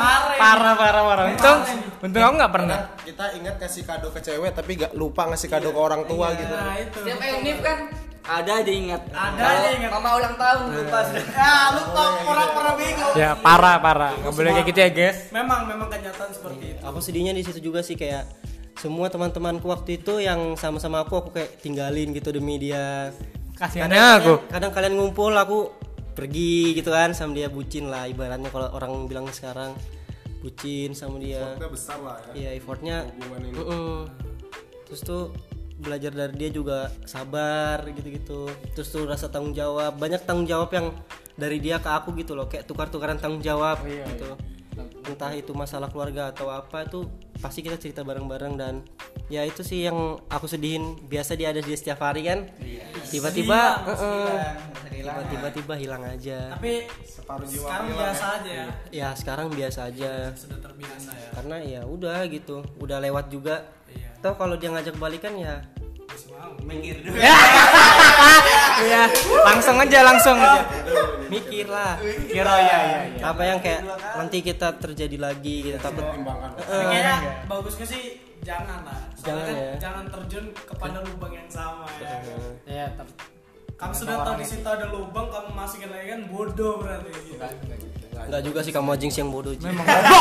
Speaker 1: Untung aku nggak pernah.
Speaker 2: Kita ingat kasih kado ke cewek tapi gak lupa ngasih kado ke orang tua gitu.
Speaker 4: Nah itu.
Speaker 3: Setiap Unif kan ada aja ingat. Mama ulang tahun lupa.
Speaker 4: Lupa pura-pura bingung.
Speaker 1: Ya parah. Nggak boleh kayak gitu ya guys.
Speaker 4: Memang kenyataan seperti itu.
Speaker 5: Aku sedihnya di situ juga sih kayak semua teman-temanku waktu itu yang sama-sama aku kayak tinggalin gitu demi dia.
Speaker 1: Kasihannya aku.
Speaker 5: Kadang kalian ngumpul aku pergi gitu kan sama dia, bucin lah ibaratnya kalau orang bilang sekarang, bucin sama dia.
Speaker 2: Effortnya besar lah ya.
Speaker 5: Iya effortnya.
Speaker 2: Hubungan ini.
Speaker 5: Terus tuh belajar dari dia juga sabar gitu-gitu. Terus tuh rasa tanggung jawab, banyak tanggung jawab yang dari dia ke aku gitu loh, kayak tukar-tukaran tanggung jawab gitu. Entah itu masalah keluarga atau apa, itu pasti kita cerita bareng-bareng. Dan ya itu sih yang aku sedihin. Biasa dia ada di setiap hari kan, tiba-tiba hilang aja.
Speaker 4: Tapi
Speaker 2: Separuh jiwa
Speaker 4: sekarang
Speaker 2: hilang
Speaker 4: biasa aja ya.
Speaker 5: Ya sekarang biasa aja
Speaker 4: Sudah terbiasa ya.
Speaker 5: karena ya udah gitu, udah lewat juga.
Speaker 4: Iya.
Speaker 5: Toh kalau dia ngajak balikan ya
Speaker 4: Masih mau mikir dulu.
Speaker 1: Ya, langsung aja.
Speaker 5: mikir lah.
Speaker 1: Kira ya.
Speaker 5: Apa yang kayak nanti kita terjadi lagi gitu, takut.
Speaker 4: Kayaknya bagusnya sih jangan lah.
Speaker 5: Jangan
Speaker 4: Soalnya
Speaker 5: ya.
Speaker 4: jangan terjun kepada lubang yang sama ya.
Speaker 1: Ya,
Speaker 4: Kamu sudah tahu di situ ada lubang, kamu masukin lagi kan bodoh berarti. Gitu.
Speaker 5: Enggak juga sih kamu jinx yang bodoh. Memang.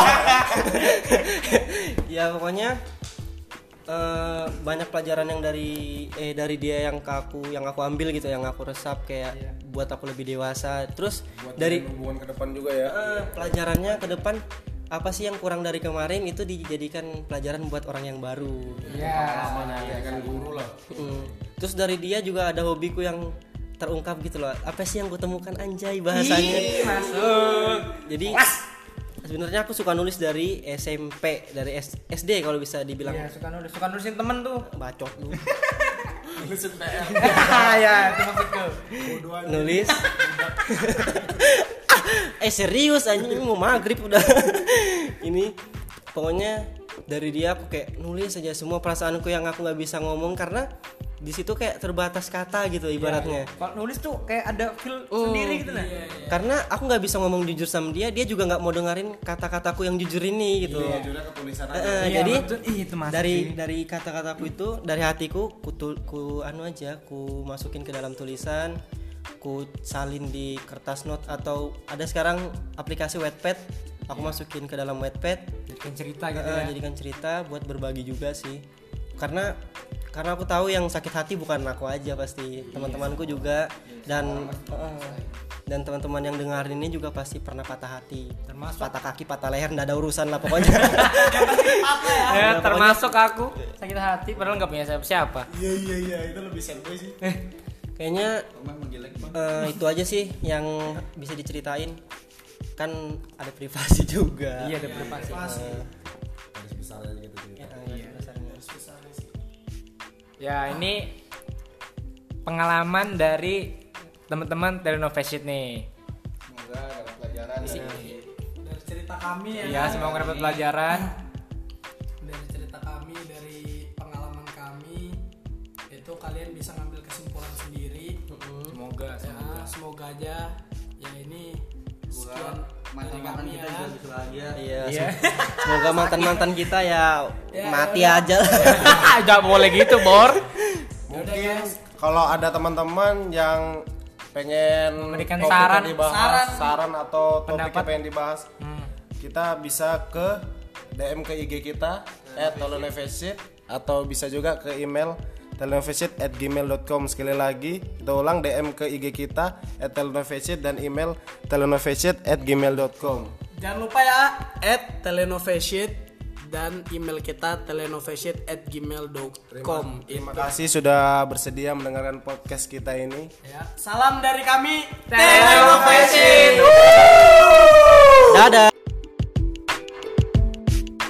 Speaker 5: Ya pokoknya banyak pelajaran yang dari dia yang aku ambil gitu, yang aku resap kayak buat aku lebih dewasa. Terus
Speaker 2: Buat
Speaker 5: dari
Speaker 2: hubungan ke depan juga ya.
Speaker 5: pelajarannya ke depan apa sih yang kurang dari kemarin itu dijadikan pelajaran buat orang yang baru.
Speaker 1: Ya.
Speaker 2: Ya kan guru lah.
Speaker 5: Terus dari dia juga ada hobiku yang terungkap gitu loh. Apa sih yang kutemukan, anjay bahasanya.
Speaker 1: Masuk.
Speaker 5: Jadi sebenarnya aku suka nulis dari SMP, dari SD kalau bisa dibilang.
Speaker 1: Ya, suka nulisin temen tuh.
Speaker 5: Bacot lu.
Speaker 2: Nulisin PR.
Speaker 1: Ya, itu maksudku.
Speaker 5: Nulis. Serius anjing, mau maghrib udah. Ini pokoknya dari dia aku kayak nulis aja semua perasaanku yang aku nggak bisa ngomong karena di situ kayak terbatas kata gitu ibaratnya.
Speaker 1: Kalau nulis tuh kayak ada feel sendiri gitu lah.
Speaker 5: Karena aku nggak bisa ngomong jujur sama dia juga nggak mau dengerin kata-kataku yang jujur ini gitu.
Speaker 2: Jujurnya ke tulisan aja.
Speaker 5: Jadi
Speaker 1: betul. Itu masuk
Speaker 5: dari kata-kataku itu, dari hatiku ku masukin ke dalam tulisan, ku salin di kertas note atau ada sekarang aplikasi Wattpad, aku masukin ke dalam Wattpad,
Speaker 1: jadikan cerita gitu ya.
Speaker 5: jadikan cerita buat berbagi juga sih. Karena aku tahu yang sakit hati bukan aku aja, pasti teman-temanku juga dan teman-teman yang dengerin ini juga pasti pernah patah hati,
Speaker 1: Termasuk
Speaker 5: patah kaki, patah leher, nggak ada urusan lah pokoknya.
Speaker 1: Ya, termasuk aku sakit hati padahal nggak punya siapa-siapa.
Speaker 2: Iya, itu lebih sad boy sih.
Speaker 5: Kayaknya itu aja sih yang bisa diceritain, kan ada privasi juga.
Speaker 1: Iya, ada privasi.
Speaker 2: Garis besarnya gitu sih.
Speaker 1: Ya, ini pengalaman dari teman-teman Telenovation nih.
Speaker 3: Semoga dapat pelajaran
Speaker 4: Dari cerita kami ya.
Speaker 1: Iya, semoga dapat pelajaran.
Speaker 4: Dari cerita kami, dari pengalaman kami, itu kalian bisa ngambil kesimpulan sendiri.
Speaker 1: Semoga.
Speaker 4: Semoga aja ya ini sekian dari
Speaker 3: mantan-mantan
Speaker 4: kami
Speaker 3: kita
Speaker 4: ya.
Speaker 3: juga bisa bahagia.
Speaker 5: Iya. Semoga mantan-mantan kita ya mati aja lah.
Speaker 1: Jangan boleh gitu, Bor.
Speaker 2: Mungkin Mungkin kalau ada teman-teman yang pengen
Speaker 1: Memberikan
Speaker 2: topiknya
Speaker 1: saran.
Speaker 2: saran atau topiknya
Speaker 1: Pendapat.
Speaker 2: pengen dibahas, kita bisa ke DM ke IG kita @telenofesit atau bisa juga ke email telenofesit@gmail.com. Sekali lagi kita ulang, DM ke IG kita @telenofesit dan email telenofesit@gmail.com.
Speaker 4: Jangan lupa ya @telenofesit dan email kita telenofesit@gmail.com.
Speaker 2: Terima kasih sudah bersedia mendengarkan podcast kita ini.
Speaker 4: Ya. Salam dari kami
Speaker 1: Telenofesit.
Speaker 5: Dadah.